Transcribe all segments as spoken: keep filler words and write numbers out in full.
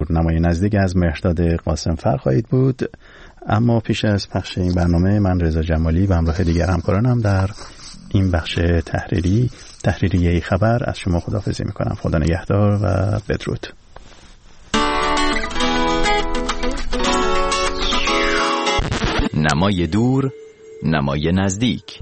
نمای نزدیک از مهرداد قاسم فر خواهید بود. اما پیش از پخش این برنامه من رضا جمالی و همراه دیگر همکارانم در این بخش تحریری تحریریه خبر از شما خداحافظی میکنم. خدا نگهدار و بدرود. نمای دور، نمای نزدیک.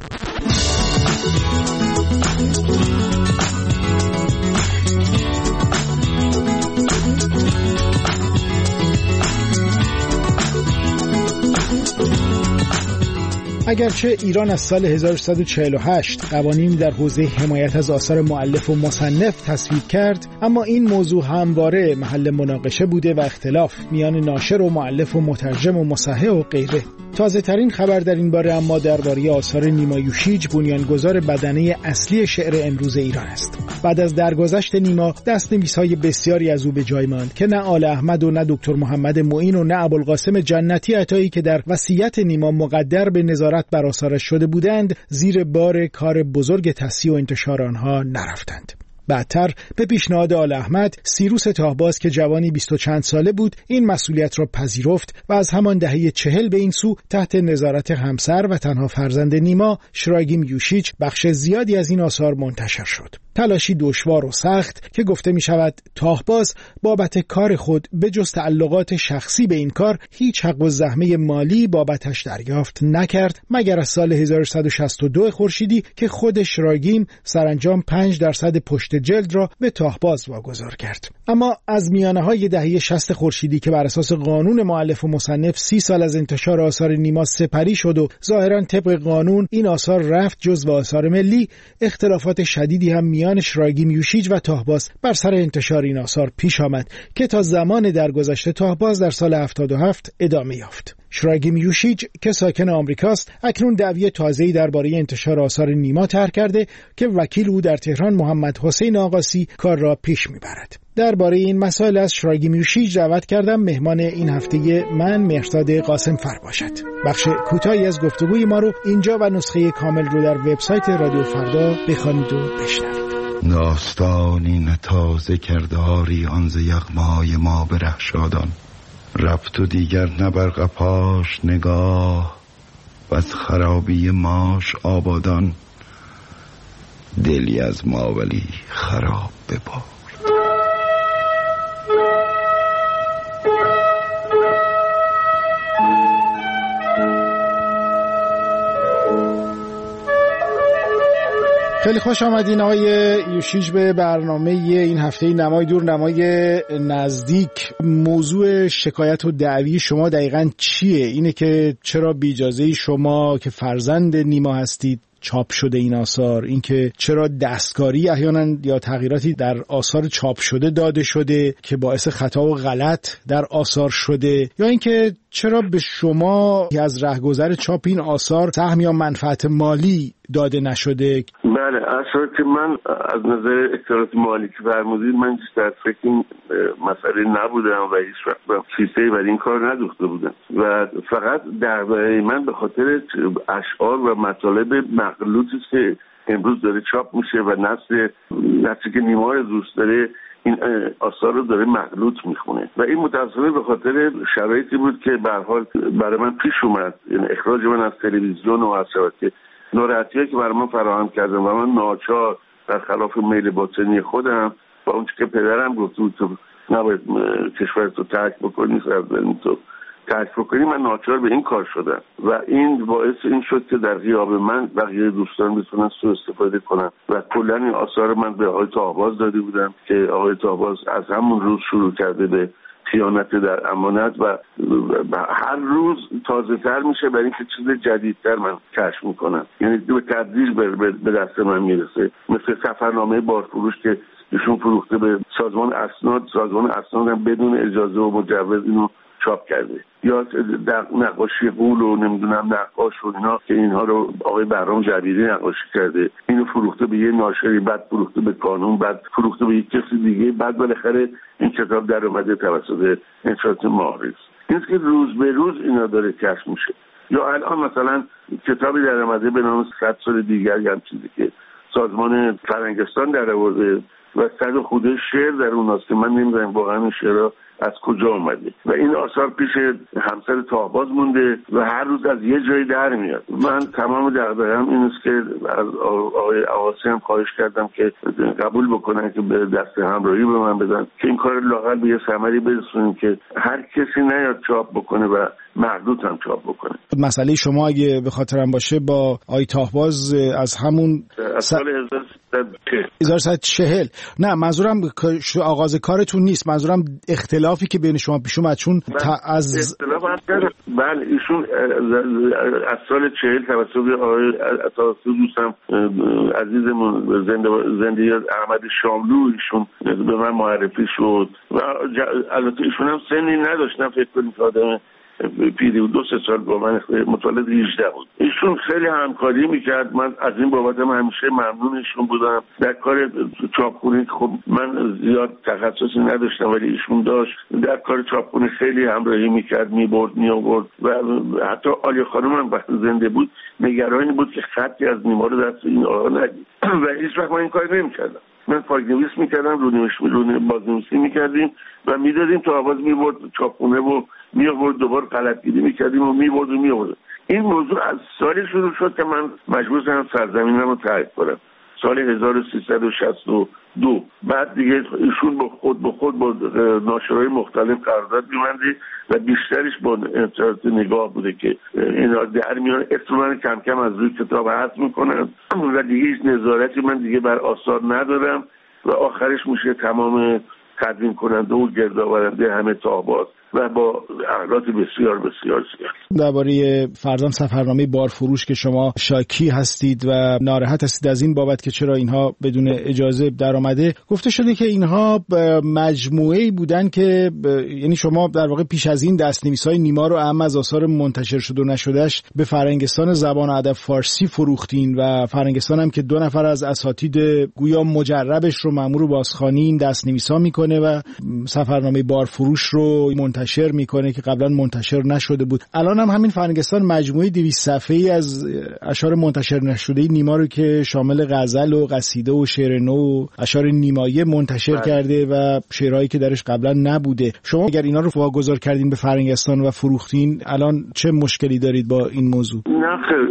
اگرچه ایران از سال هزار و سیصد و چهل و هشت قوانینی در حوزه حمایت از آثار مؤلف و مصنف تصویب کرد، اما این موضوع همواره محل مناقشه بوده و اختلاف میان ناشر و مؤلف و مترجم و مصحح و غیره. تازه ترین خبر در این باره اما درباره آثار نیما یوشیج، بنیانگذار بدنه اصلی شعر امروز ایران است. بعد از درگذشت نیما، دست‌نویس‌های بسیاری از او به جای ماند که نه آل احمد و نه دکتر محمد معین و نه ابوالقاسم جنتی عطایی که در وصیت نیما مقدر به نظارت بر آثارش شده بودند، زیر بار کار بزرگ تصحیح و انتشار آنها نرفتند. بعدتر به پیشنهاد آل احمد، سیروس تاهباز که جوانی بیست و چند ساله بود این مسئولیت را پذیرفت و از همان دهه چهل به این سو تحت نظارت همسر و تنها فرزند نیما، شراگیم یوشیج، بخش زیادی از این آثار منتشر شد. تلاشی دشوار و سخت که گفته می شود تاهباز بابت کار خود به جز تعلقات شخصی به این کار هیچ حق و زحمه مالی بابتش دریافت نکرد، مگر از سال هزار و سیصد و شصت و دو خورشیدی که خود شراگیم سرانجام پنج درصد پشت جلد را به تاهباز واگذار کرد. اما از میانه های دهه شصت خورشیدی که بر اساس قانون مؤلف و مصنف سی سال از انتشار آثار نیما سپری شد و ظاهرا طبق قانون این آثار رفت جزو آثار ملی، اختلافات شدیدی هم میان شراگیم یوشیج و تاهباز بر سر انتشار این آثار پیش آمد که تا زمان درگذشت تاهباز در سال هفتاد و هفت ادامه یافت. شراگیم یوشیج که ساکن آمریکاست، اکنون دعوی تازه‌ای درباره انتشار آثار نیما طرح کرده که وکیل او در تهران محمد حسین آقاسی کار را پیش میبرد. درباره این مسائل از شراگیم یوشیج دعوت کردم مهمان این هفته من مهرداد قاسم فر باشد. بخش کوتاهی از گفتگوی ما رو اینجا و نسخه کامل رو در وبسایت رادیو فردا بخوانید و بشنوید. داستانی نتازه کرداری آن ز یغمای ما به رهشادان، رفت و دیگر نبر قفاش نگاه و از خرابی ماش آبادان، دلی از ما ولی خراب ببار. خیلی خوش آمدین آقای یوشیج به برنامه این هفته نمای دور، نمای نزدیک. موضوع شکایت و دعوی شما دقیقاً چیه؟ اینه که چرا بی اجازه شما که فرزند نیما هستید چاپ شده این آثار؟ اینکه چرا دستکاری احیانا یا تغییراتی در آثار چاپ شده داده شده که باعث خطا و غلط در آثار شده؟ یا اینکه چرا به شما از رهگذر چاپ این آثار سهم یا منفعت مالی داده نشده؟ بله، اصلا که من از نظر اطلاعات مالی که فرمودید من هیچ در فکر این مسئله نبودم و هیچ وقت فیسه برای این کار ندوخته بودم و فقط دغدغه من به خاطر اشعار و مطالب مغلوطی که امروز داره چاپ میشه و نسل نسلی که نیما رو دوست داره این آثار رو داره مغلوط میخونه و این متأسفانه به خاطر شرایطی بود که به هر حال برای من پیش اومد، یعنی اخراج من از تلویزیون و از شبکه، ناراحتی‌هایی که برای من فراهم کردن و من ناچار در خلاف میل باطنی خودم و اون که پدرم گفت تو نباید کشورتو ترک بکنی، سرزمین تو ترک بکنی، من ناچار به این کار شدم و این باعث این شد که در غیاب من بقیه دوستان بتونن سوء استفاده کنن و کلا این آثار من به آقای تاهباز داده بودم که آقای تاهباز از همون روز شروع کرده به خیانت در امانت و هر روز تازه تر میشه برای اینکه چیز جدیدتر من کشف میکنم، یعنی به تدریج به دست من میرسه. مثل سفرنامه بارفروش که ایشون فروخته به سازمان اسناد، سازمان اسناد هم بدون اجازه و مجوز اینو چاپ کرده، یا نقاشی غول و نمیدونم نقاش و اینا که اینها رو آقای بهرام جبیری نقاشی کرده، اینو فروخته به یه ناشری، بعد فروخته به کانون، بعد فروخته به یک کسی دیگه، بعد بالاخره این کتاب در اومده توسط انشاءات معارض. این که روز به روز اینا داره کشف میشه. یا الان مثلا کتابی در اومده به نام صد سال دیگر هم چیزی که سازمان فرنگستان در آورده و صد خورده شعر در اون هست که من نمیدونم واقعا این شعرها از کجا اومده و این آثار پیش همسر طاهباز مونده و هر روز از یه جایی در میاد. من تمام دغدغه‌ام این است که از آقای عواسی هم خواهش کردم که قبول بکنن که به دست همراهی به من بدن که این کار لااقل به یه ثمری برسونیم که هر کسی نیاد چاپ بکنه و محدود هم چاپ بکنه. مسئله شما اگه به خاطرم باشه با آقای طاهباز از همون از سال هزار و سیصد و چهل نه منظورم آغاز کارتون نیست، منظورم اختلافی که بین شما پیش اومد چون از اختلاف هست. بله ایشون از سال چهل توسط آقای توسط دوستم عزیزمون زنده زندگی احمد شاملو ایشون به من معرفی شد و البته ایشون هم سنی نداشتن، فکر کنید که آدم پیری و دو سه سال با من متولد هجده بود. ایشون خیلی همکاری میکرد، من از این بابت من همیشه ممنون ایشون بودم. در کار چاپخونی خب من زیاد تخصصی نداشتم ولی ایشون داشت، در کار چاپخونی خیلی همراهی میکرد، میبرد میآورد و حتی آلی خانم هم وقتی زنده بود نگرانی بود که خطی از نیما رو دست این آقا ندید و هیچ وقت من این کار نمیکردم. من پاک‌نویس میکردم، رونویس رونویس بازنویسی میکردیم و میدادیم تا آواز میبرد چاپخونه و میآورد، دوباره غلطگیری میکردیم و میبرد و میآورد. این موضوع از سالی شروع شد که من مجبور شدم سرزمینم رو ترک کنم، سال هزار و سیصد و شصت و دو. بعد دیگه ایشون با خود به خود با ناشرهای مختلف قرارداد می‌بندید و بیشترش با انتشارات نگاه بوده که اینا در میان اسم من کم کم از روی کتاب حذف میکنن و دیگه هیچ نظارتی من دیگه بر آثار ندارم و آخرش میشه تمام تدوین کننده و گردآورنده همه طاهباز و با احالات بسیار بسیار زیاد. درباره فرزام سفرنامه بارفروش که شما شاکی هستید و ناراحت هستید از این بابت که چرا اینها بدون اجازه در آمده، گفته شده که اینها مجموعه‌ای بودن که ب... یعنی شما در واقع پیش از این دست‌نویس‌های نیما رو اهم از آثار منتشر شده و نشدهش به فرنگستان زبان و ادب فارسی فروختین و فرنگستان هم که دو نفر از اساتید گویا مجربش رو مأمور بازخوانی این دست‌نویس‌ها میکنه و سفرنامه بارفروش رو منتشر میکنه که قبلا منتشر نشده بود. الان هم همین فرنگستان مجموعه دویست صفحه‌ای از اشعار منتشر نشده نیما رو که شامل غزل و قصیده و شعر نو و اشعار نیمایه منتشر بله. کرده و شعرهایی که درش قبلا نبوده. شما اگر اینا رو واگذار کردین به فرنگستان و فروختین الان چه مشکلی دارید با این موضوع؟ نه خیر،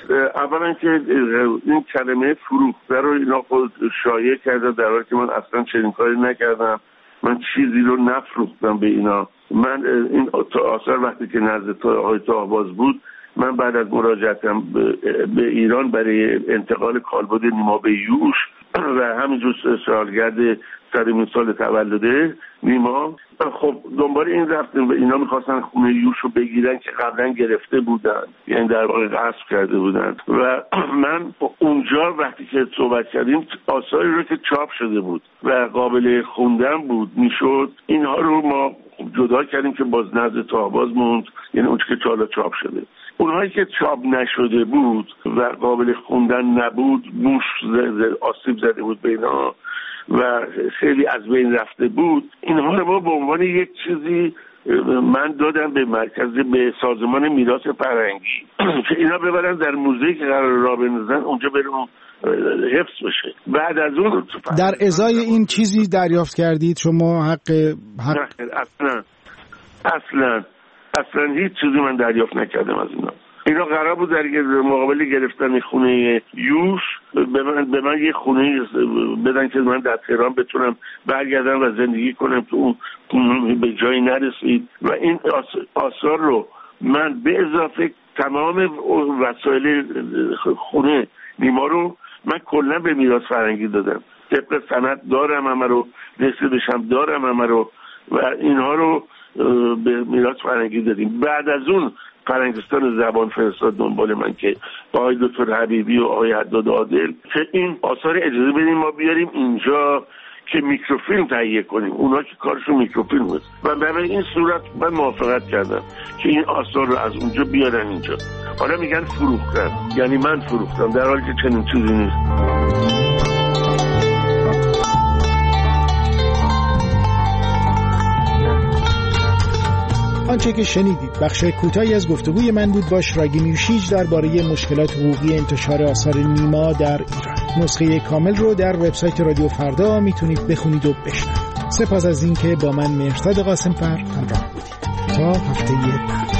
اولا که این کلمه فروخته رو اینا خود شایع کرده در حالی که من اصلا چنین کاری نکردم. من چیزی رو نفروختم به اینا. من این آثار وقتی که نزد آقای طاهباز بود، من بعد از مراجعتم به ایران برای انتقال کالبد نیما به یوش و همینجور سالگرد صدمین سال تولد نیما، خب دنبال این رفتیم و اینا میخواستن خونه یوش رو بگیرن که قبلا گرفته بودن، یعنی در واقع غصب کرده بودن و من اونجا وقتی که صحبت کردیم آثاری رو که چاپ شده بود و قابل خوندن بود میشد، اینها رو ما جدا کردیم که باز نزد طاهباز موند، یعنی اون که چالا چاپ شده. اونهایی که چاپ نشده بود و قابل خوندن نبود، موش آسیب زده بود به اینا و خیلی از بین رفته بود، اینها رو ما به عنوان یک چیزی من دادم به مرکز، به سازمان میراث فرهنگی که اینا ببرن در موزه‌ای که قرار راه بندازن اونجا بریم حفظ بشه. بعد از اون در ازای این چیزی دریافت کردید شما حق حق اصلا اصلا اصلا هیچ چیزی من دریافت نکردم از اینا. اینا قرار بود در مقابل گرفتن خونه یوش به من, به من یه خونه بدن که من در تهران بتونم برگردم و زندگی کنم تو اون به جایی نرسید و این آثار رو من به اضافه تمام وسایل خونه نیما رو من کلا به میراث فرهنگی دادم. طبق سند دارم همه رو، رسیدش هم دارم همه رو و اینها رو به میراث فرهنگی دادیم. بعد از اون فرنگستان زبان فرستاد دنبال من که آقای دکتر حبیبی و آقای حداد عادل که این آثار اجازه بدیم ما بیاریم اینجا که میکروفیلم تهیه کنیم. اونا که کارشون میکروفیلم بود و برای این صورت من موافقت کردم که این آثار رو از اونجا بیارن اینجا. حالا میگن فروختن، یعنی من فروختم، در حالی که چنین چیزی نیست. آنچه که شنیدید بخش کوتاهی از گفتگوی من بود با شراگی میرشیج درباره مشکلات حقوقی انتشار آثار نیما در ایران. نسخه کامل رو در وبسایت رادیو فردا میتونید بخونید و بشنوید. سپاس از اینکه با من مهرزاد قاسم‌فر همراه بودید. تا هفته بعد.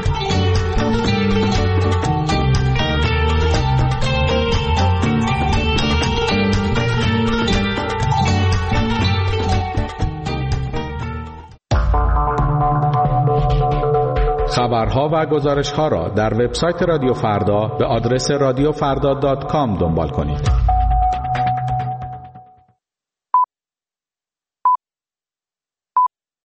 خبرها و گزارش‌ها را در وبسایت رادیو فردا به آدرس رادیو فردا دات کام دنبال کنید.